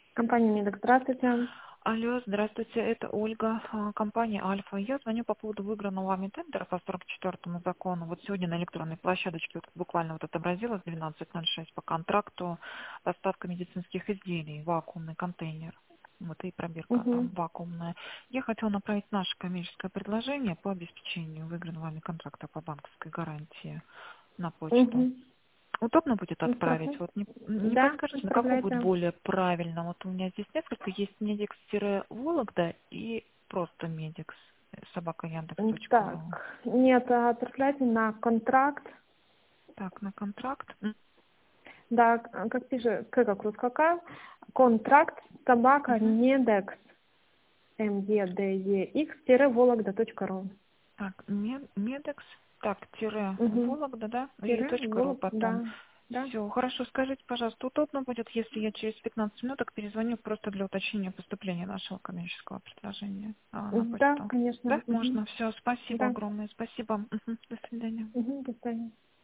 Компания «Медок», здравствуйте. Алло, здравствуйте, это Ольга, компания «Альфа». Я звоню по поводу выигранного вами тендера по 44-му закону. Вот сегодня на электронной площадочке вот буквально вот отобразилось 12:06 по контракту доставка медицинских изделий, вакуумный контейнер. Вот и пробирка там Угу. вакуумная. Я хотела направить наше коммерческое предложение по обеспечению выигранного вами контракта по банковской гарантии на почту. Угу. Удобно будет отправить? Отправляйте. Вот не Да, подскажете, на какой будет отправляйте. более правильно? Вот у меня здесь несколько есть медикс-вологда и просто медикс собака Так, Яндекс.ру. нет, отправляйте на контракт. Так, на контракт. Да, как пишет, как русская, контракт собака Мгм. медекс, medx-вологда.ру. Так, медикс, так, тире Угу. Вологда, да? И Тире, точка ру волок, потом. да, да. Все, хорошо, скажите, пожалуйста, удобно будет, если я через 15 минуток перезвоню просто для уточнения поступления нашего коммерческого предложения на Да, почту? конечно. Да, Угу. можно. Все, спасибо Да. огромное, спасибо. Мгм. До свидания. Угу. До свидания.